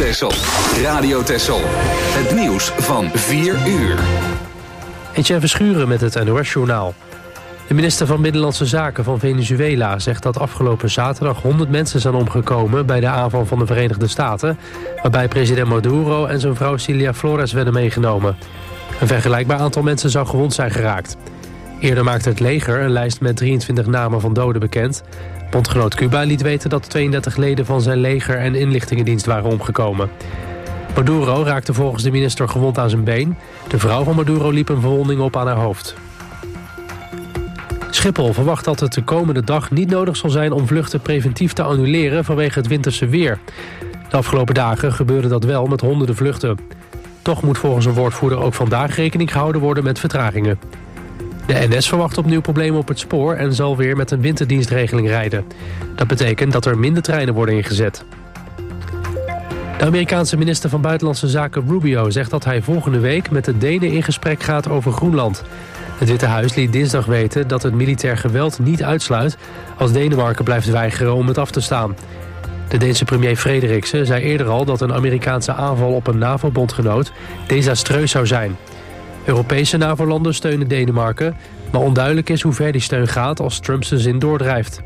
Texel. Radio Texel. Het nieuws van 4 uur. Etienne Verschuren met het NOS-journaal. De minister van Binnenlandse Zaken van Venezuela zegt dat afgelopen zaterdag 100 mensen zijn omgekomen bij de aanval van de Verenigde Staten, waarbij president Maduro en zijn vrouw Cilia Flores werden meegenomen. Een vergelijkbaar aantal mensen zou gewond zijn geraakt. Eerder maakte het leger een lijst met 23 namen van doden bekend. Bondgenoot Cuba liet weten dat 32 leden van zijn leger en inlichtingendienst waren omgekomen. Maduro raakte volgens de minister gewond aan zijn been. De vrouw van Maduro liep een verwonding op aan haar hoofd. Schiphol verwacht dat het de komende dag niet nodig zal zijn om vluchten preventief te annuleren vanwege het winterse weer. De afgelopen dagen gebeurde dat wel met honderden vluchten. Toch moet volgens een woordvoerder ook vandaag rekening gehouden worden met vertragingen. De NS verwacht opnieuw problemen op het spoor en zal weer met een winterdienstregeling rijden. Dat betekent dat er minder treinen worden ingezet. De Amerikaanse minister van Buitenlandse Zaken Rubio zegt dat hij volgende week met de Denen in gesprek gaat over Groenland. Het Witte Huis liet dinsdag weten dat het militair geweld niet uitsluit als Denemarken blijft weigeren om het af te staan. De Deense premier Frederiksen zei eerder al dat een Amerikaanse aanval op een NAVO-bondgenoot desastreus zou zijn. Europese NAVO-landen steunen Denemarken, maar onduidelijk is hoe ver die steun gaat als Trump zijn zin doordrijft.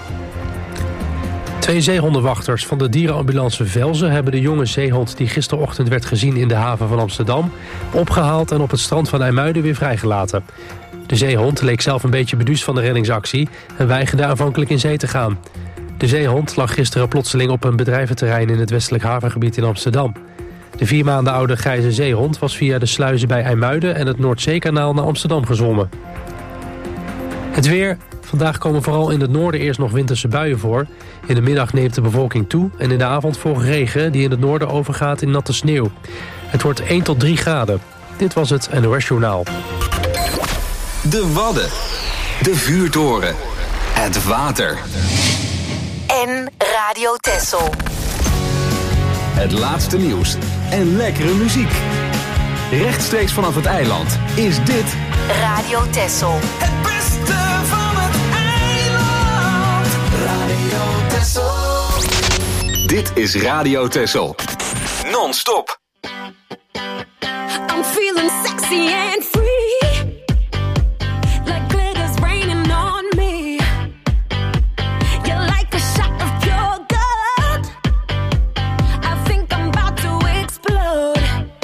2 zeehondenwachters van de dierenambulance Velzen hebben de jonge zeehond die gisterochtend werd gezien in de haven van Amsterdam opgehaald en op het strand van IJmuiden weer vrijgelaten. De zeehond leek zelf een beetje beduusd van de reddingsactie en weigerde aanvankelijk in zee te gaan. De zeehond lag gisteren plotseling op een bedrijventerrein in het westelijk havengebied in Amsterdam. De 4 maanden oude grijze zeehond was via de sluizen bij IJmuiden en het Noordzeekanaal naar Amsterdam gezwommen. Het weer. Vandaag komen vooral in het noorden eerst nog winterse buien voor. In de middag neemt de bewolking toe en in de avond volgt regen die in het noorden overgaat in natte sneeuw. Het wordt 1 tot 3 graden. Dit was het NOS Journaal. De Wadden. De vuurtoren. Het water. En Radio Texel. Het laatste nieuws en lekkere muziek. Rechtstreeks vanaf het eiland is dit Radio Texel. Het beste van het eiland. Radio Texel. Dit is Radio Texel. Non-stop. I'm feeling sexy and free. Like glitter's raining on me. You're like a shot of pure gold. I think I'm about to explode.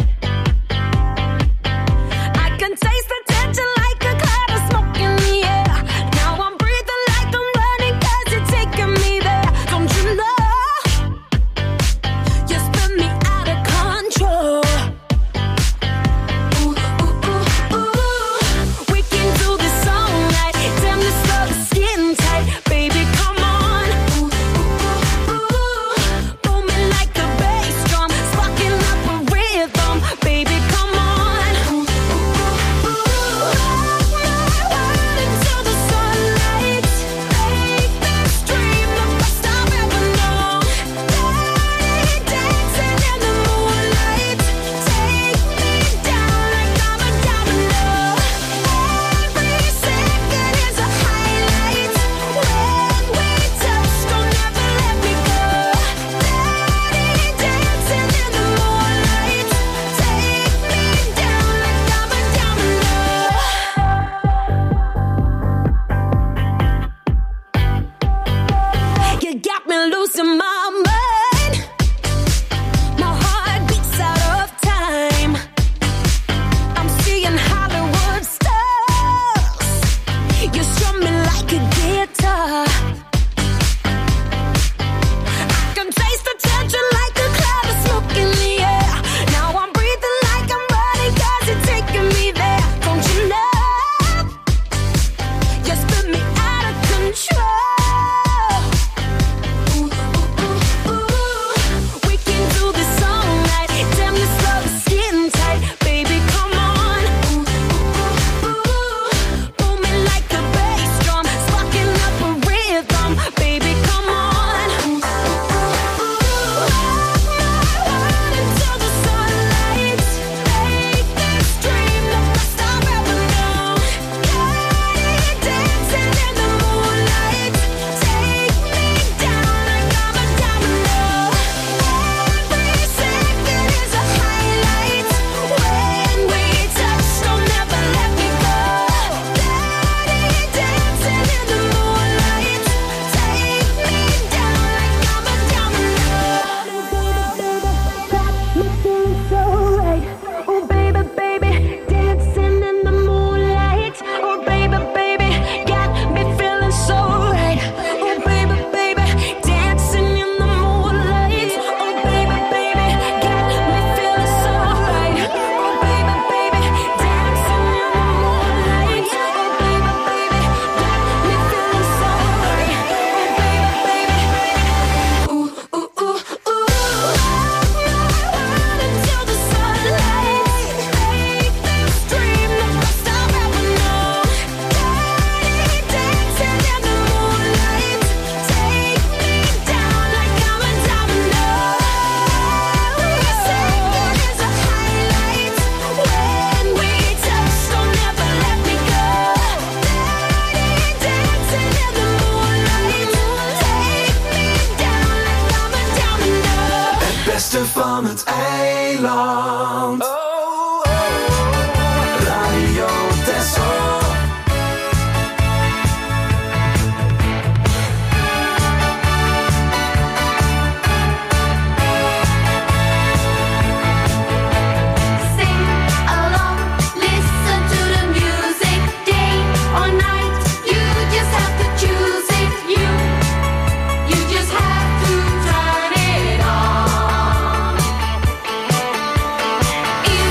I can taste the tension like a cloud of smoke in the air. Now I'm breathing like I'm running 'cause you're taking me there. Don't you know? You spin me out of control. Ooh, ooh, ooh, ooh. beste van het eiland. Radio Texel. You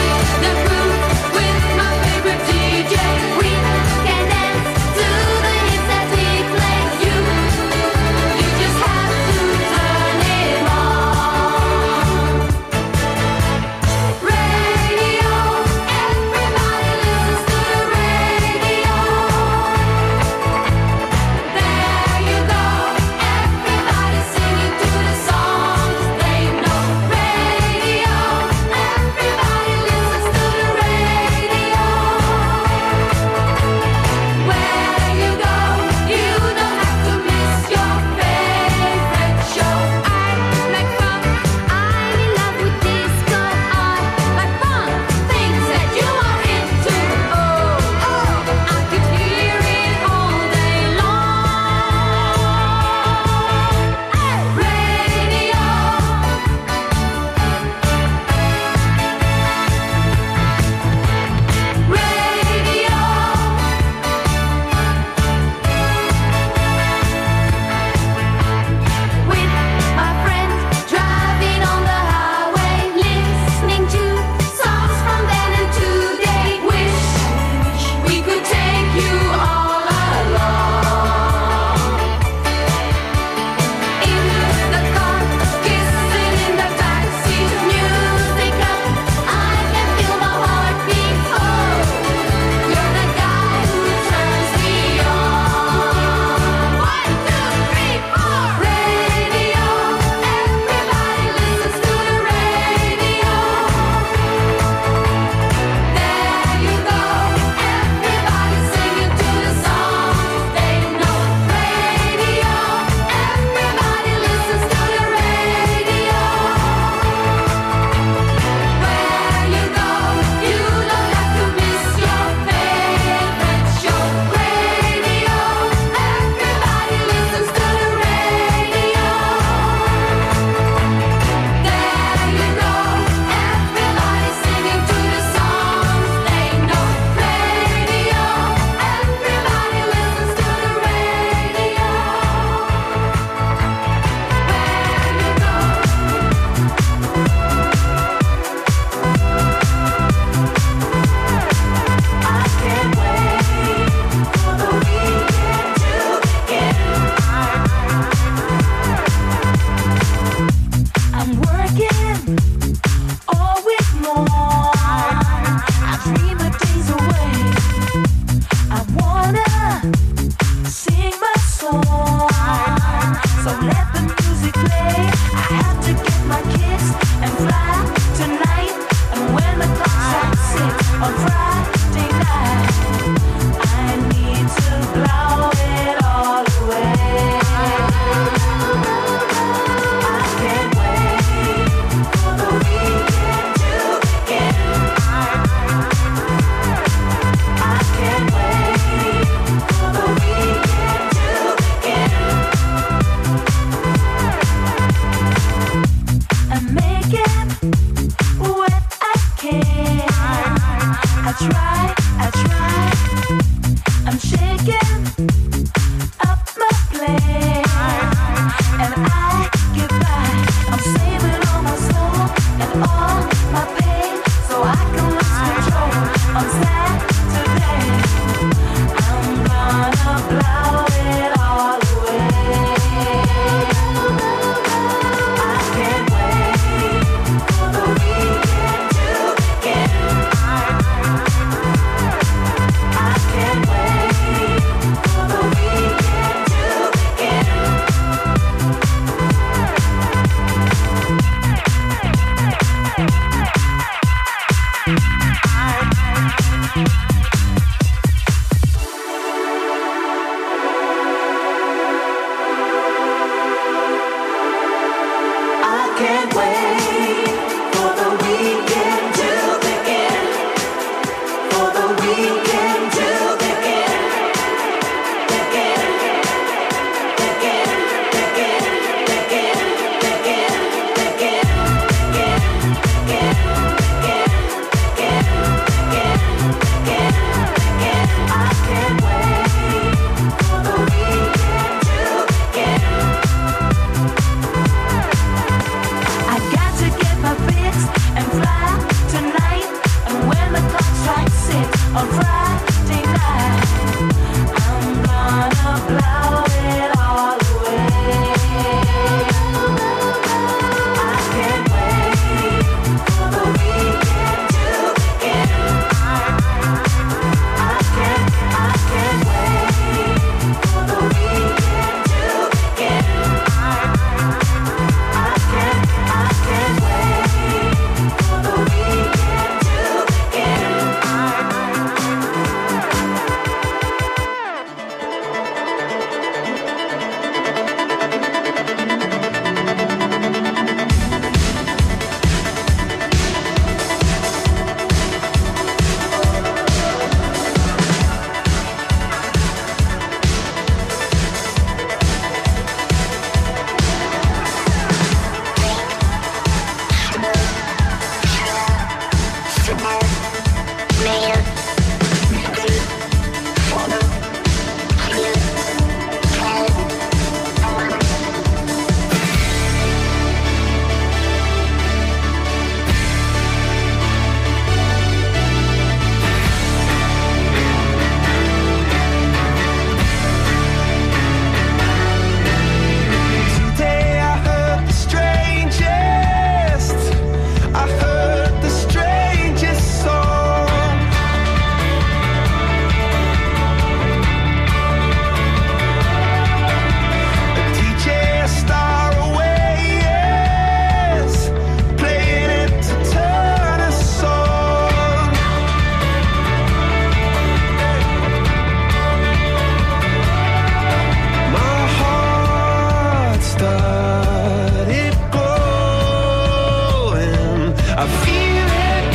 I feel it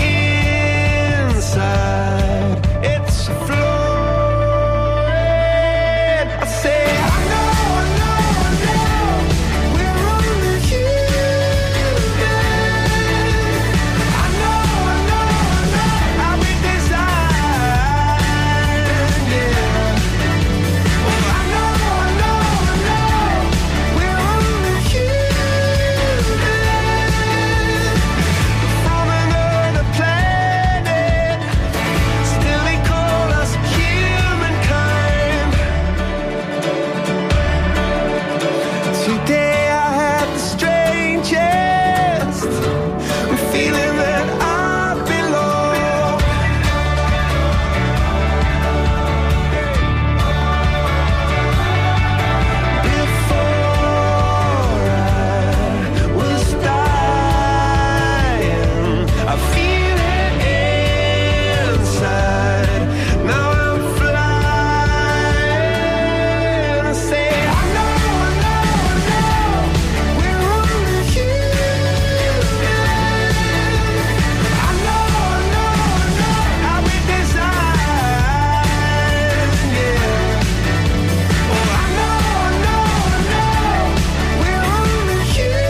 inside. It's flowing. I say, I know, we're only human. I know, how we designed, yeah. Oh, I know, we're only human. From another planet, still they call us humankind. Today I had the strangest feeling that I belong. Before I was dying, I feel it inside. Now I'm flying. I say, I know, we're only human. I know, how we designed, yeah. Oh, I know, we're only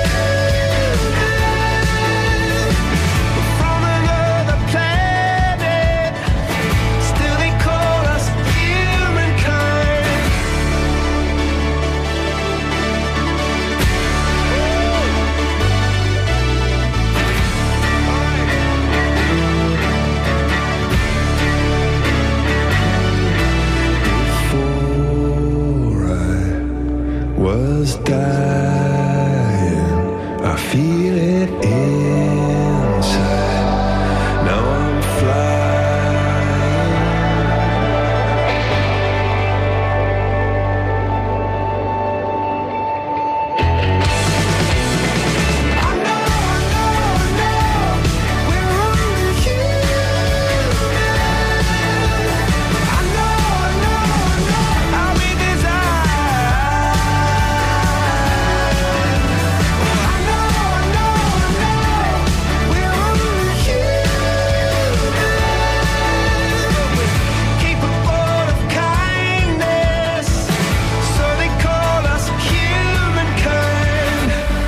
human. From another planet, still they call us humankind. Before I was dying, I feel it inside. Now I'm flying. I know, we're only human. I know, how we designed. Oh, I know, we're only human. Capable of kindness, so they call us humankind.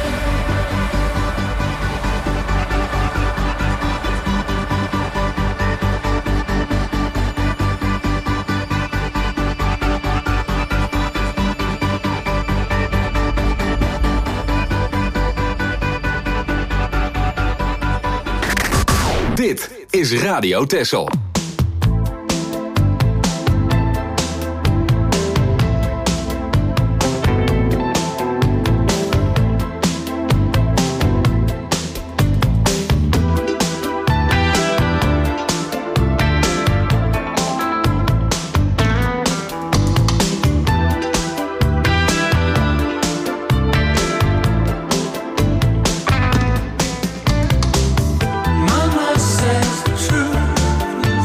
Dit is Radio Texel. Mama says the truth.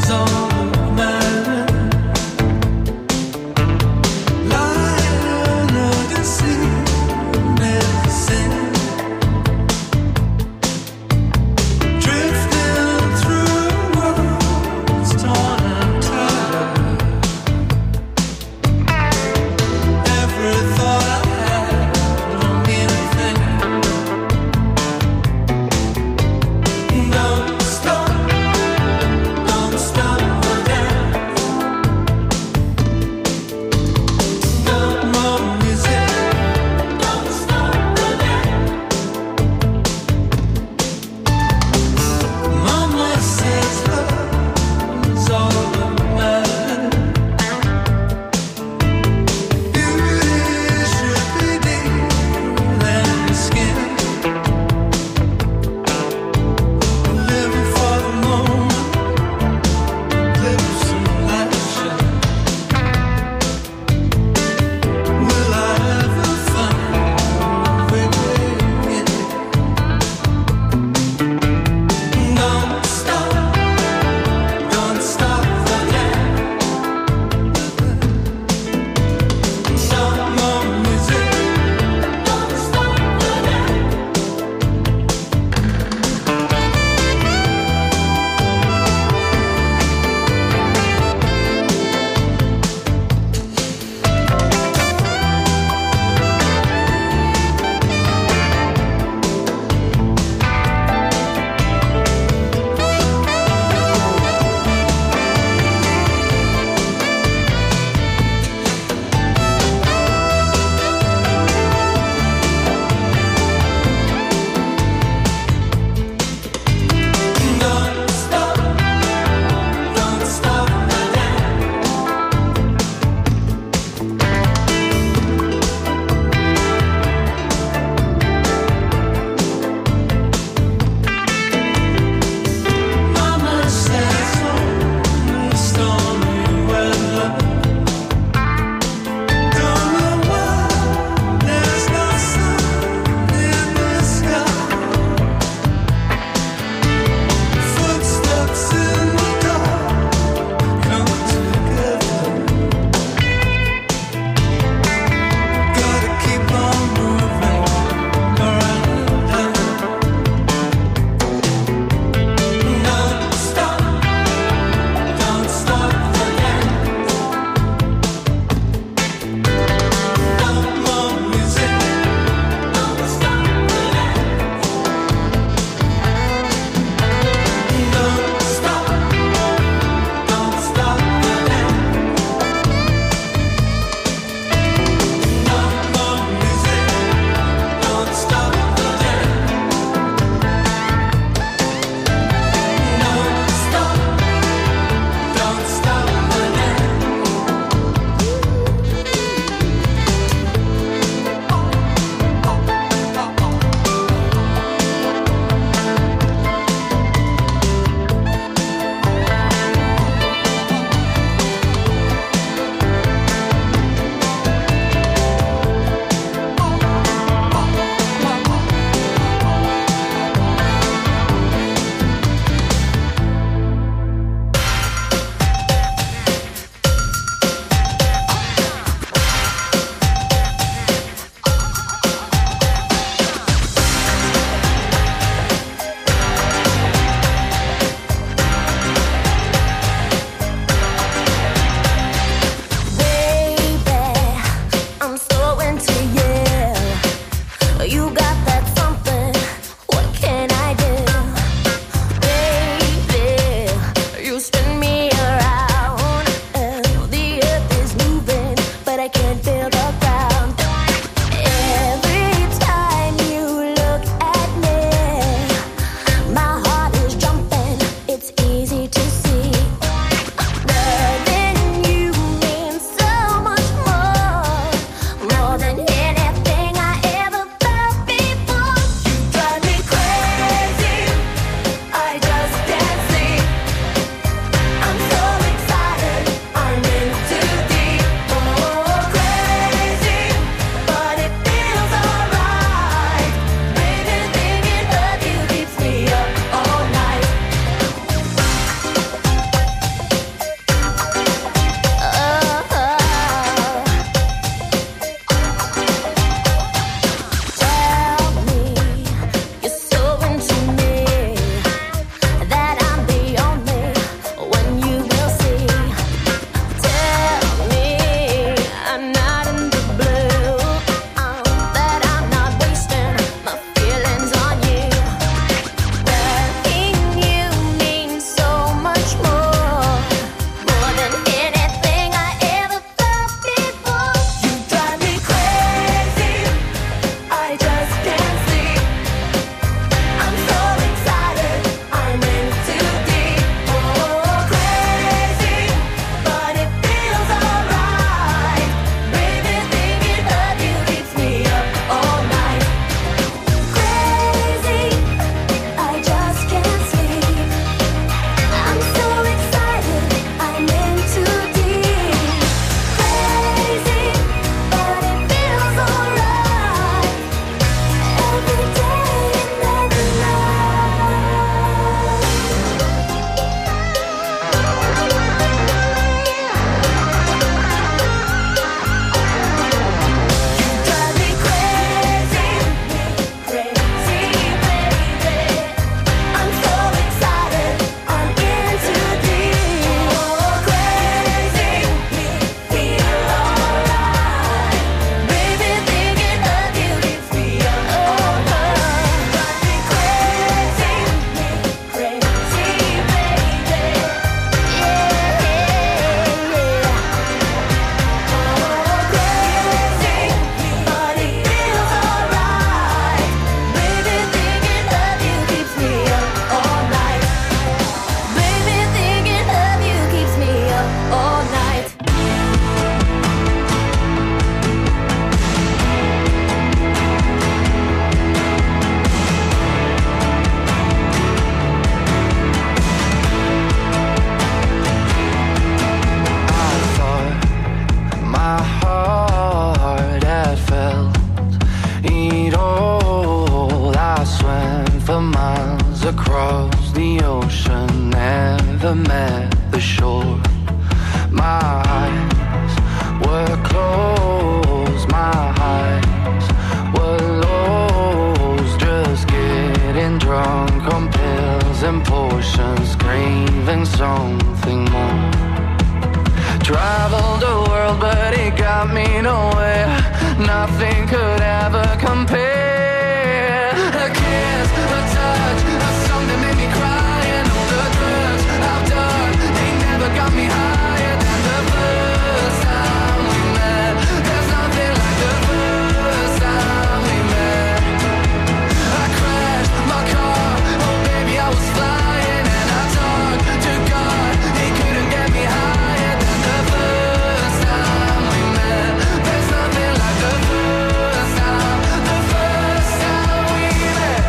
the ocean never met the shore. My eyes were closed, my eyes were lost, just getting drunk on pills and potions, craving something more. Traveled the world but it got me nowhere, nothing could ever compare. A kiss, a touch, a song that made me cry, and all the drugs I've done, they never got me higher than the first time we met. There's nothing like the first time we met. I crashed my car, oh baby I was flying, and I talked to God, he couldn't get me higher than the first time we met. There's nothing like the first time we met.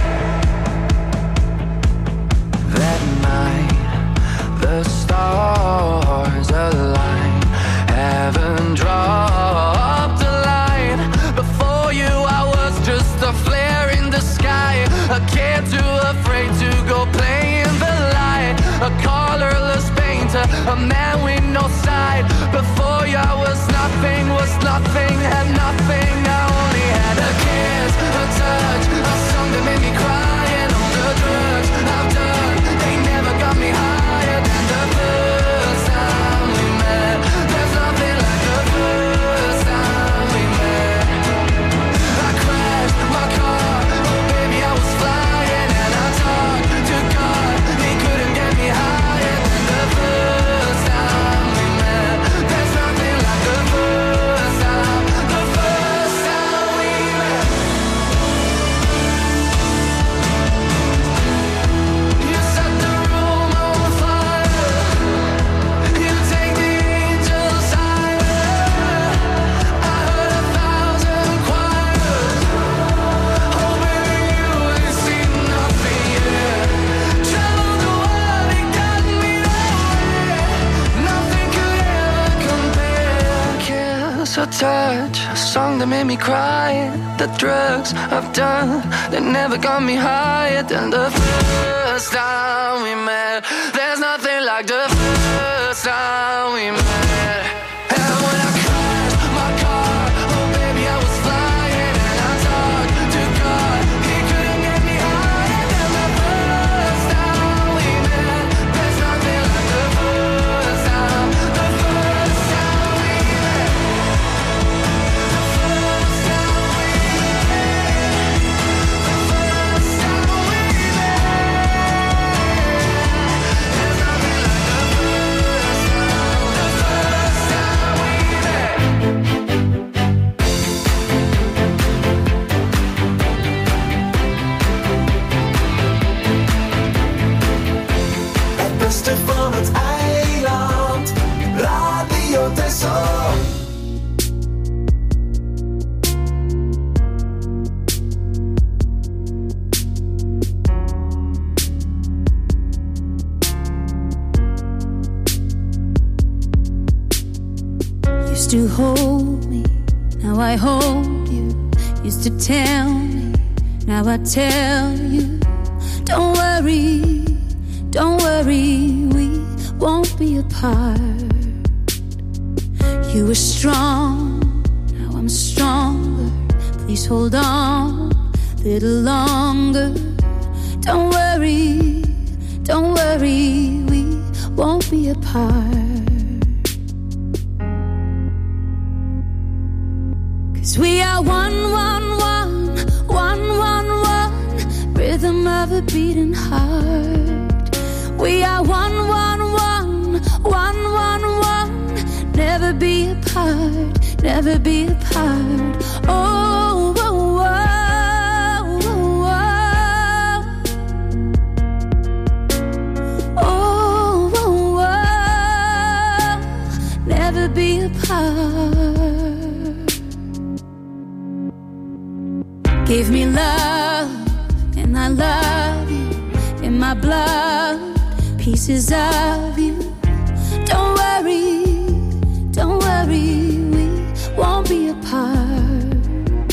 That night, the stars aligned, heaven dropped a line. Before you I was just a flare in the sky, a kid too afraid to go play in the light, a colorless painter, a man with no side. Before you I was nothing, had nothing, I only had a kiss, a touch, a song that made me cry, and all the drugs I've done, they never got me higher than the first time we met. There's nothing like the first time we met. I crashed my car, oh baby I was flying, and I talked to God, he couldn't get me higher than the first time we met. There's nothing like the first time we met. You set the room on fire, you take the angels higher. I heard 1,000 choirs, oh baby you ain't seen nothing yet. Traveled the world and got me nowhere, nothing could ever compare. Kiss or touch, a song that made me cry, the drugs I've done, they never got me higher than the first time we met. There's nothing like the first time we met. And when I crashed my car, oh baby I was flying, and I talked to God, he couldn't get me higher than the first time we met. There's nothing like the first time we met. The first time we met. The first time we met. There's nothing like the first time we met. Het beste van het eiland, Radio Texel. Used to hold me, now I hold you. Used to tell me, now I tell you. Don't worry, we won't be apart. You were strong, now I'm stronger. Please hold on a little longer. Don't worry, we won't be apart. 'Cause we are one, rhythm of a beating heart. We are one, never be apart, never be apart. Oh, oh, oh, oh, oh, oh, oh, never be apart. Give me love, and I love you. In my blood, pieces of you. Don't worry, we won't be apart.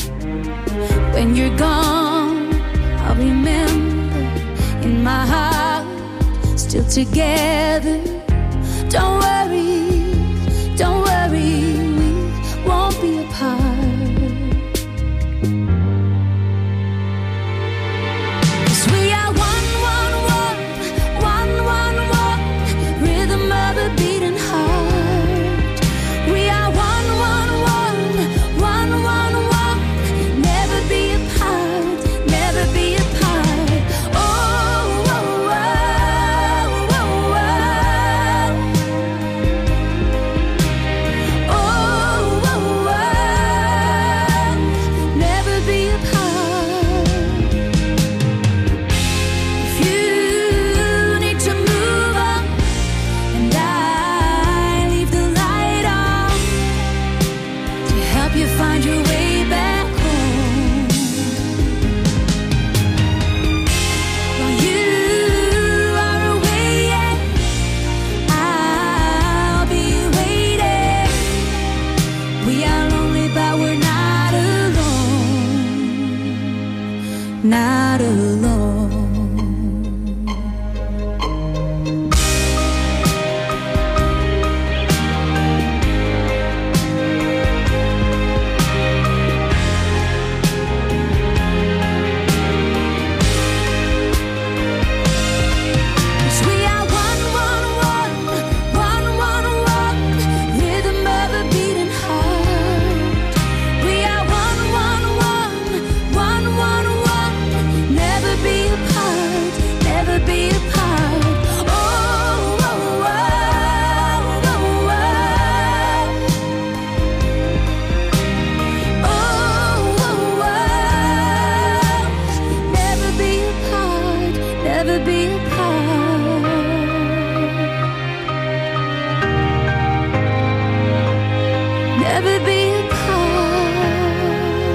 When you're gone, I'll remember in my heart. still together. Don't worry, we won't be apart. 'Cause we are one, rhythm of a beating heart. We are one, never be apart, never be apart. Oh, oh, oh, oh, oh. Oh, oh, oh, never be apart. If you need to move on, and I leave the light on to help you find your way back home. While you are away, yeah, I'll be waiting. We are lonely, but we're not alone. Not alone. Cause we are one, rhythm of a beating heart. We are one, never be apart, never be apart. Oh, oh, oh, oh, oh. Oh, oh, oh, never be apart, never be apart. Never be apart.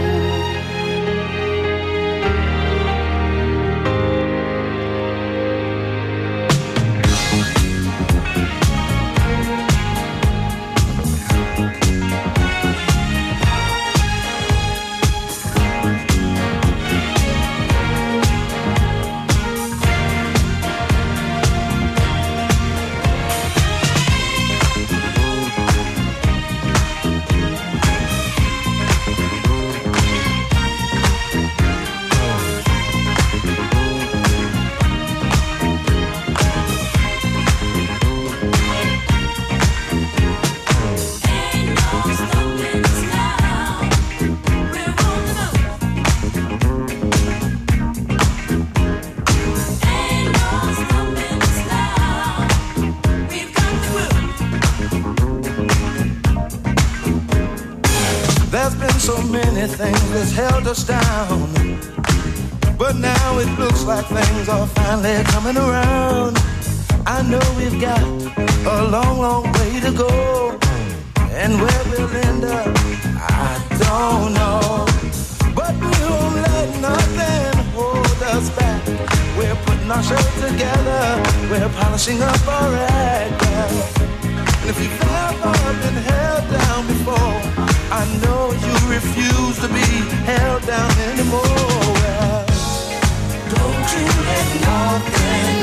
There's been so many things that's held us down, but now it looks like things are finally coming around. I know we've got a long, long way to go, and where we'll end up, I don't know. But we won't let nothing hold us back. We're putting our show together, we're polishing up our act, girl. And if you've ever been held down before, I know you refuse to be held down anymore. Well, don't you let nothing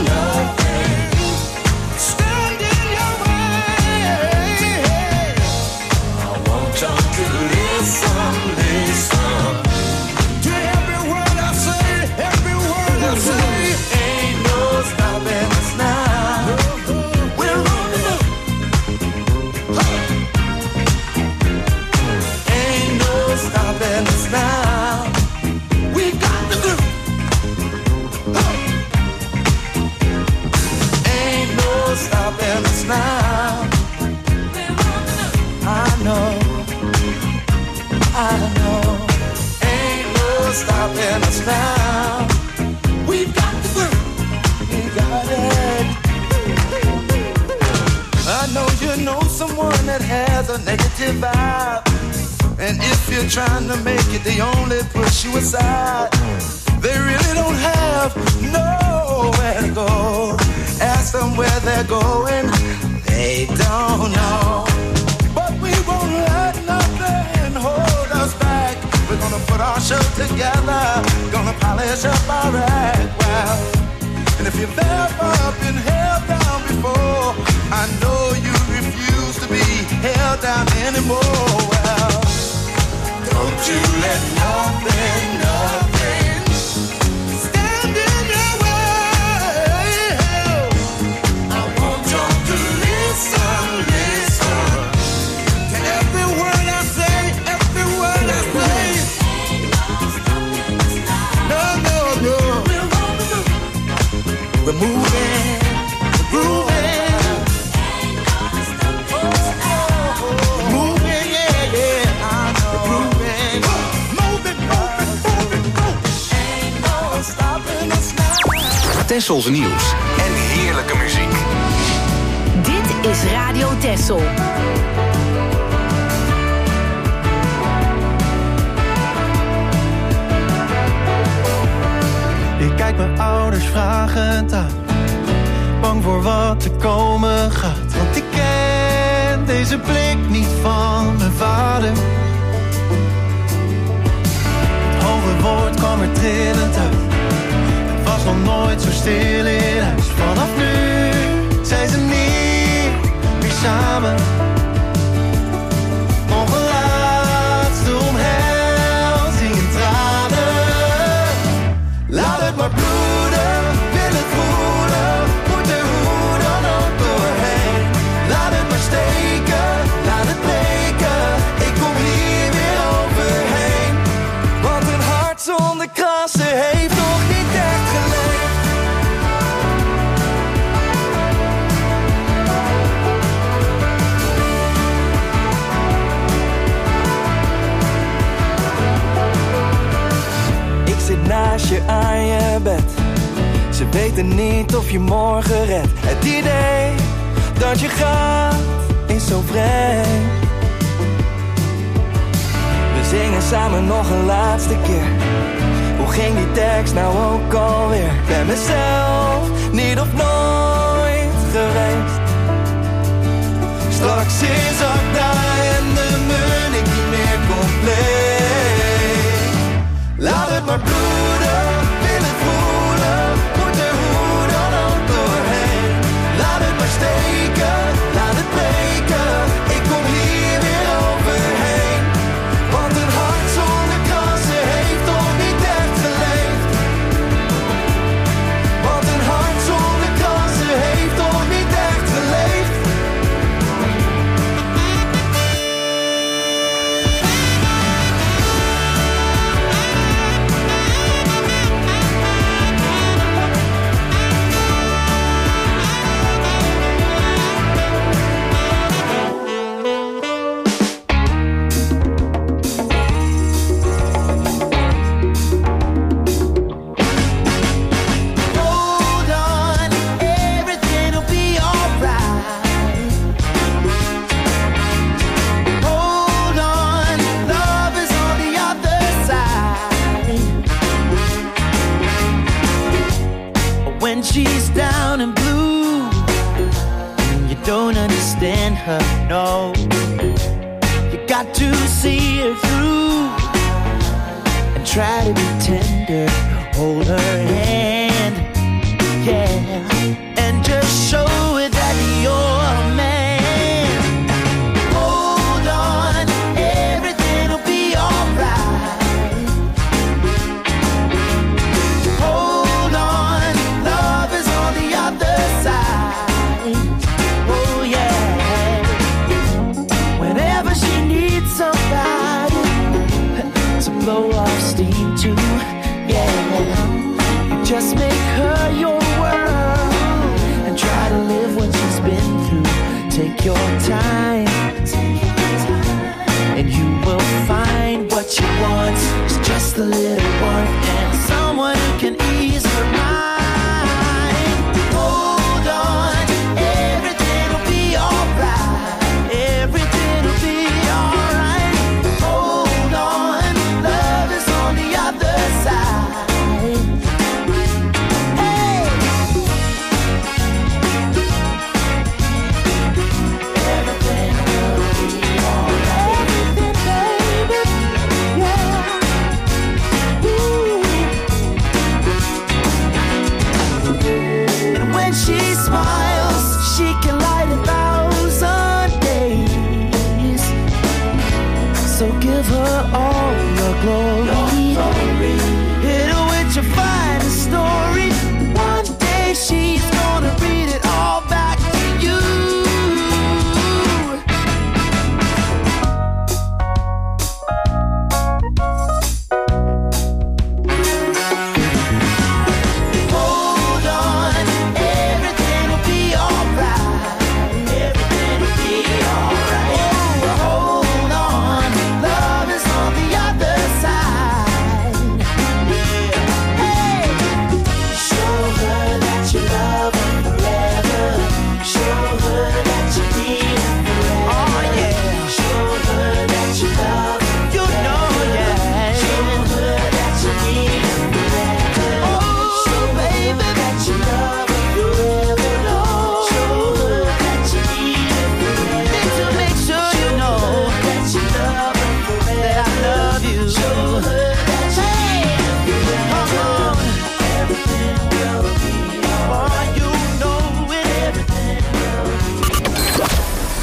stand in your way. I want y'all to listen to every word I say, every word I say. Ain't no stopping us now. We're on the move. Ain't no stopping us now. We got the groove. Ain't no stopping us now. I know. Ain't no stopping us now. We've got the groove. We got it. I know you know someone that has a negative vibe, and if you're trying to make it, they only push you aside. They really don't have nowhere to go. Ask them where they're going, they don't know. But we won't let nothing hold us back. We're gonna put our show together, gonna polish up our act well. And if you've ever been held let nothing stand in your way. I want you to listen to every word I say, every word I say. No. We're moving, moving, yeah. Moving. Ain't no stopping us now. Tessels nieuws en heerlijke muziek. Dit is Radio Tessel. Ik kijk mijn ouders vragend aan, bang voor wat er komen gaat. Want ik ken deze blik niet van mijn vader. Het hoge woord kwam er trillend uit. Het was nog nooit zo stil in huis. Vanaf nu zijn ze niet meer samen. Nog een laatste omhelzing en tranen. Laat het maar bloeden, wil het voelen. Moet er hoe dan ook doorheen. Laat het maar steken, laat het breken. Ik kom hier weer overheen. Want een hart zonder krassen heeft nog niet echt geleefd. Ik zit naast je aan je bed. Ze weten niet of je morgen redt. Het idee dat je gaat is zo vreemd. We zingen samen nog een laatste keer. Hoe ging die tekst nou ook alweer? Ben mezelf niet of nooit geweest. Straks is Agda en de munnik niet meer compleet. Laat het maar bloeden, wil het voelen. Moet er hoe dan ook doorheen. Laat het maar steken, laat het breken. Ik kom hier weer overheen. Want een hart zonder krassen heeft nog niet echt geleefd. Want een hart zonder krassen heeft nog niet echt geleefd. Hold on, everything'll be alright. Hold on, love is on the other side. When she's down and blue, and you don't understand her, no. You got to see her through and try to be tender. Hold her hand, yeah, and just show her that you're a man. Hold on, everything'll be alright. Hold on, love is on the other side. Oh yeah. Whenever she needs somebody to blow off steam to, yeah, just make her your world and try to live what she's been through. Take your time, and you will find what she wants is just a little warmth and someone who can ease her mind. Hold on, everything'll be alright. Everything'll be alright. Hold on, love is on the other side. Hey! Everything will be alright. Everything, baby, yeah. Ooh. And when she smiles, she can light 1,000 days. So give her all your glory.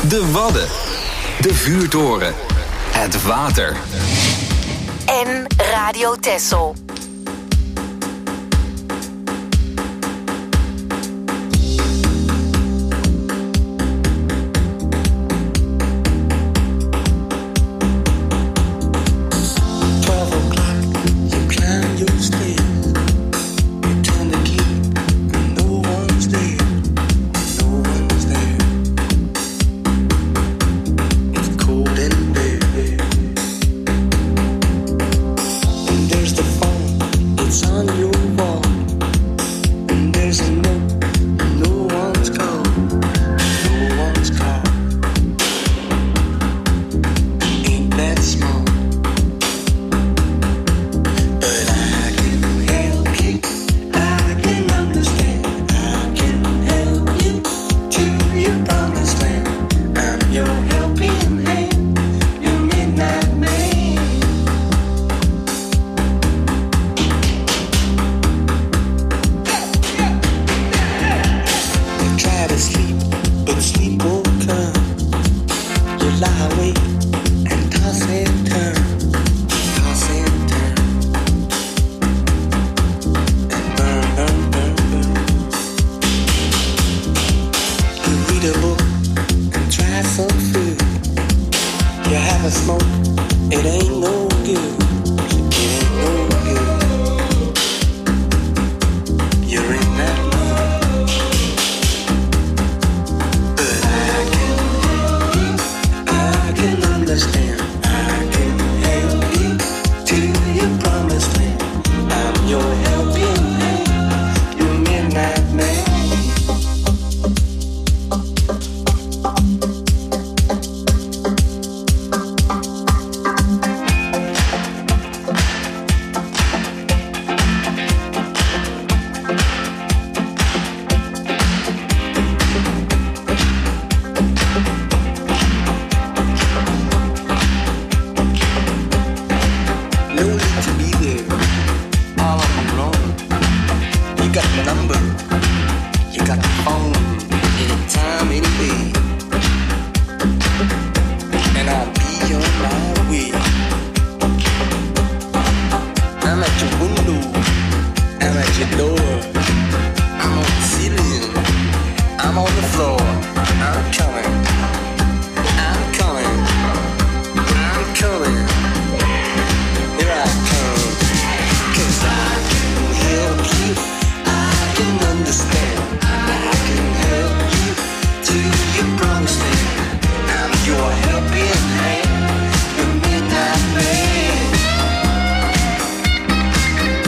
De Wadden. De vuurtoren. Het water. En Radio Texel.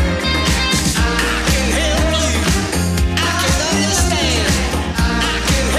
I can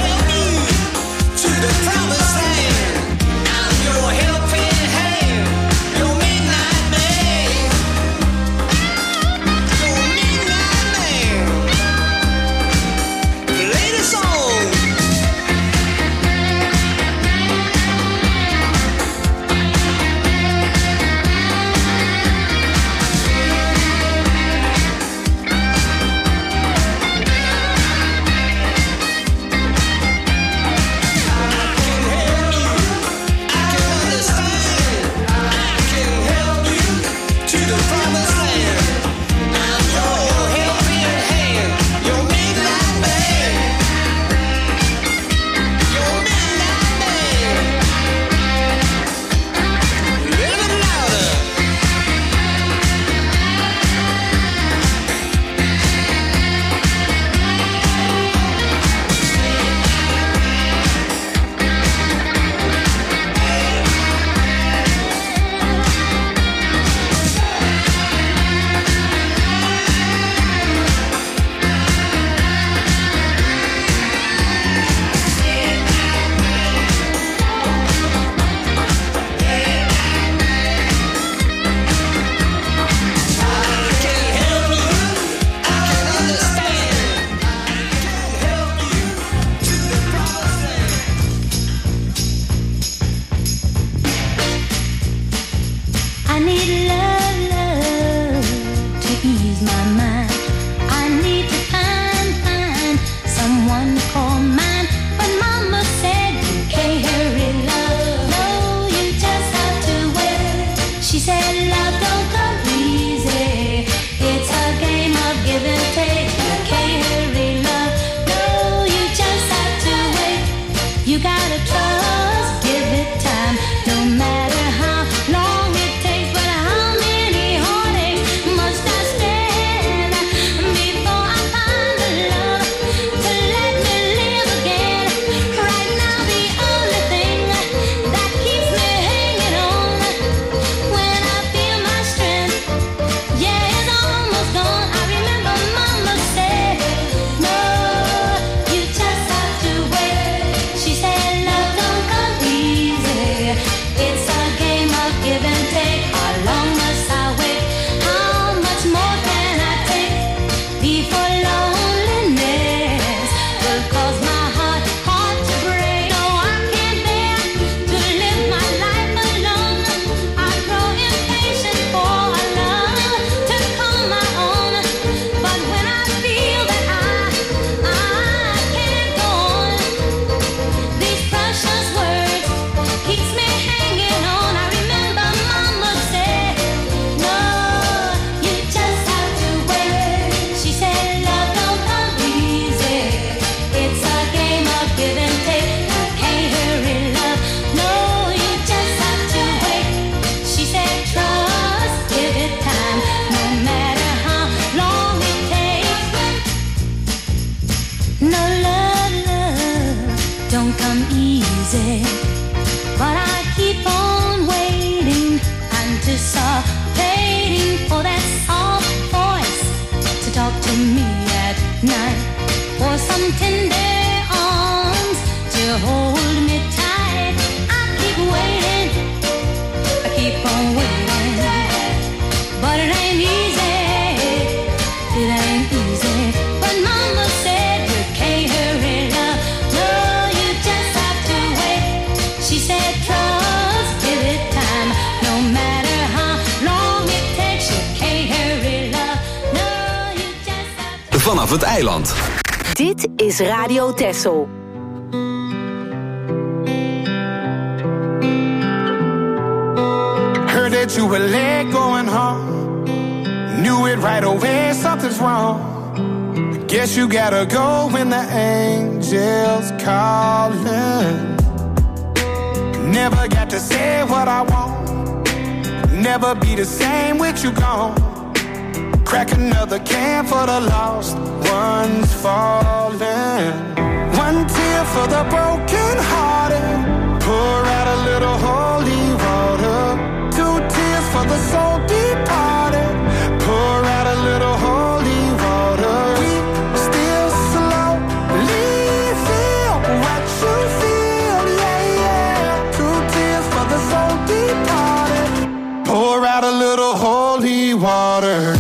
don't come easy, but I keep on waiting, anticipating for that soft voice to talk to me at night, for some tender arms to hold me tight. I keep waiting, I keep on waiting, but it ain't easy, it ain't easy. But mama said you can't hurry love, no, you just have to wait. She said trust, give it time, no matter how long it takes, you can't hurry love, no, you just have to. Vanaf het eiland. Dit is Radio Texel. Heard that you were late going home. Knew it right away, something's wrong. Guess you gotta go when the angels calling. Never got to say what I want. Never be the same with you gone. Crack another can for the lost ones falling. One tear for the broken hearted. Pour out a little holy water. Two tears for the soul departed. Pour out a little holy water. We still slowly feel what you feel, yeah, yeah. Two tears for the soul departed. Pour out a little holy water.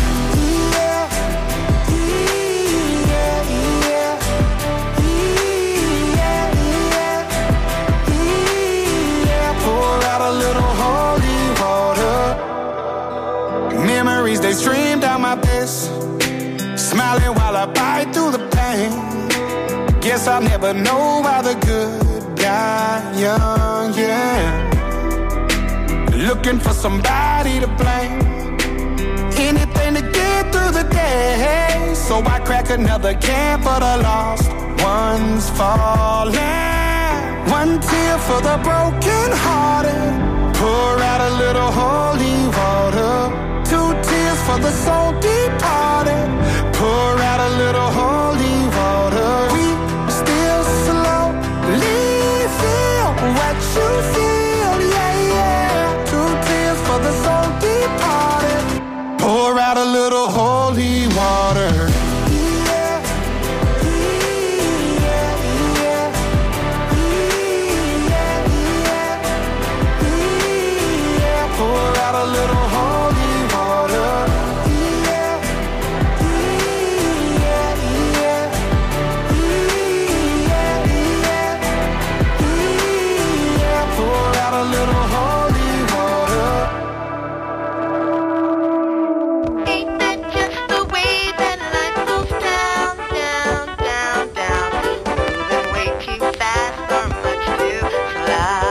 They stream down my face, smiling while I bite through the pain. Guess I'll never know why the good die young, yeah. Looking for somebody to blame, anything to get through the day. So I crack another can for the lost ones falling. One tear for the broken hearted. Pour out a little holy water. Two tears for the soul departed. Pour out a little holy water. We still slowly feel what you feel, yeah, yeah. Two tears for the soul departed. Pour out a little holy water. Pour out a little holy water. Pour out a little holy water. Ain't that just the way that life goes down, down, down, down? Moving way too fast or much too slow.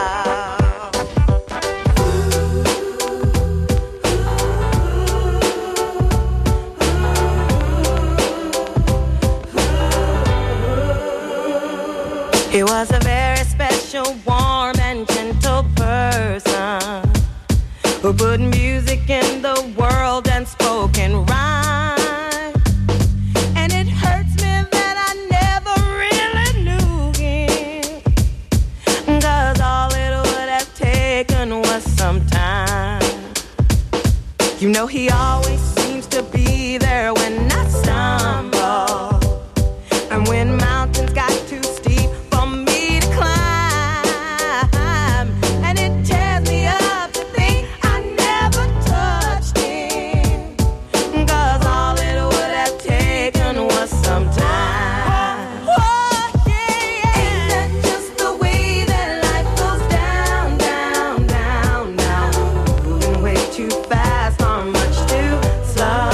He was a very special, warm and gentle person who put music in the world and spoke in rhyme. And it hurts me that I never really knew him, 'cause all it would have taken was some time. You know he always seems to be there when I stumble, and when mountains got too steep for me to climb, and it tears me up to think I never touched him, 'cause all it would have taken was some time. Oh, yeah. Ain't that just the way that life goes down, down, down, down? Moving way too fast or much too slow.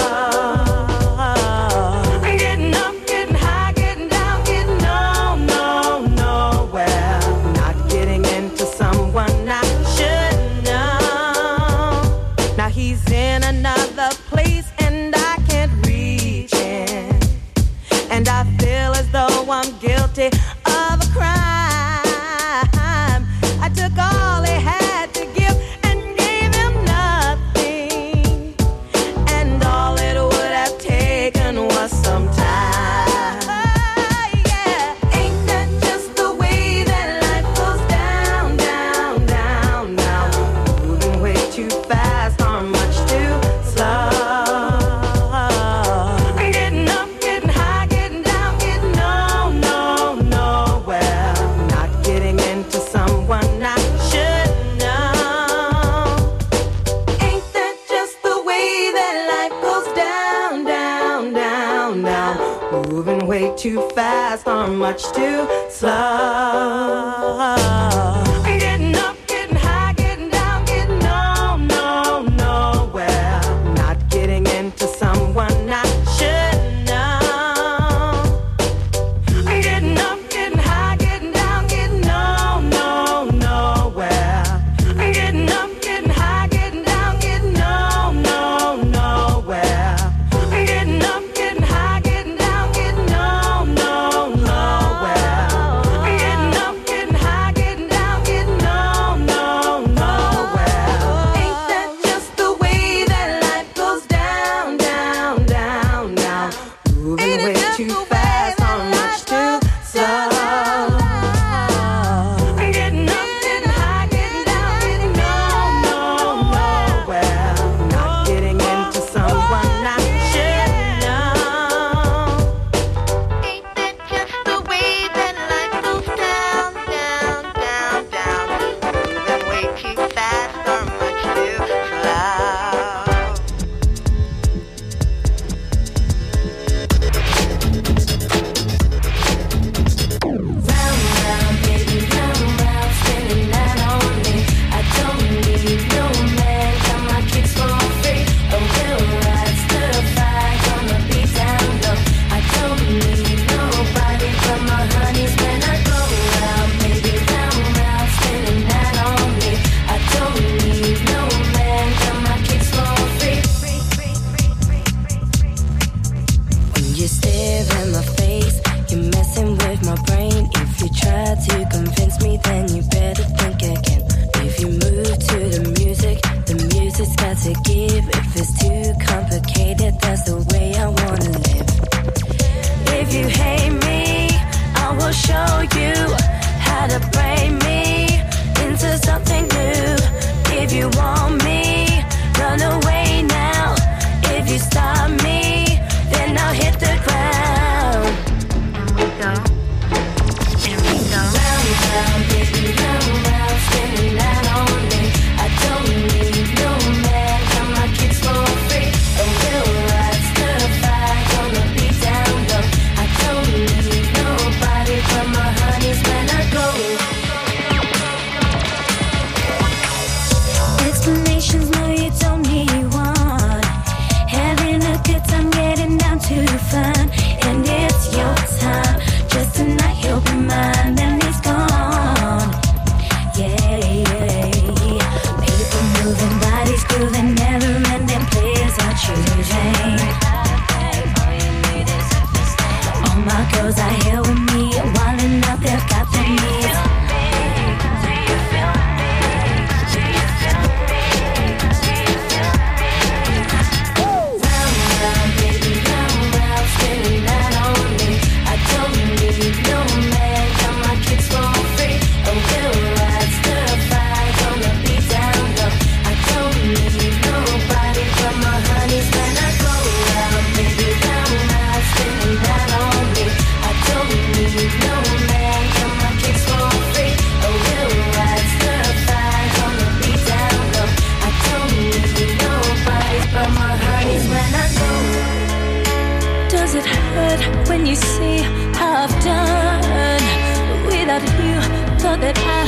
I'm getting up, getting high, getting down, getting nowhere. Not getting into someone I should know. Now he's in another place and I can't reach him, and I feel as though I'm guilty of a crime. I took all he had to give and gave him nothing, and all it would have taken was some time. Oh, yeah. Ain't that just the way that much too slow. Getting up, getting high, getting down, getting nowhere. Not getting into someone I should know. Getting up, getting high, getting down, getting nowhere. Getting up, getting high, getting down, getting nowhere. Getting up, getting high, getting down, getting nowhere. Getting up, getting high, getting down, getting nowhere. Ain't that just the way that life goes down, down, down, down? Moving way too fast or much too slow. Getting up, getting high, getting down, getting nowhere. Not getting into someone I should know. Ain't that just the way that life goes down, down, down, down? Moving way too fast or much too slow. Round, round, baby, round, round, spinning that on me. I don't need no man, got my kicks for free. A real ride, stir fry, gonna be down low. I don't need nobody but my honeys when I go round, baby, round, round, spinning that on me. I don't need no man, got my kicks for free. When you stare in my face, you're messing with my brain. If you try to convince me, then you better think again. If you move to the music's got to give. If it's too complicated, that's the way I wanna live. If you hate me, I will show you how to break me into something new. If you want me, run away now. If you stop me, then I'll hit the ground. Round, round, baby, round, round, spinning that on me. I don't need no man, got my kicks for free. A real ride, stir fry, gonna be down low. I don't need nobody but my honeys when I go. Explanations, no, you don't need one. Having a good time, getting down to fun, and it's your time. Just tonight you'll be mine, then it's gone. Yeah. People moving, bodies grooving, never-ending players are choosing. All my girls are here with me, wilding out, they've got the needs. Round, round, baby, round, round, spinning that on me. I don't need no man, got my kicks for free. A real ride, stir fry, gonna be down low. I don't need nobody but my honeys when I go round, baby, round, round, spinning that on me. I don't need no man, got my kicks for free. A real ride, stir fry, gonna be down low. I don't need nobody but my honeys when I go. Does it hurt when you see how I've done without you? Thought that I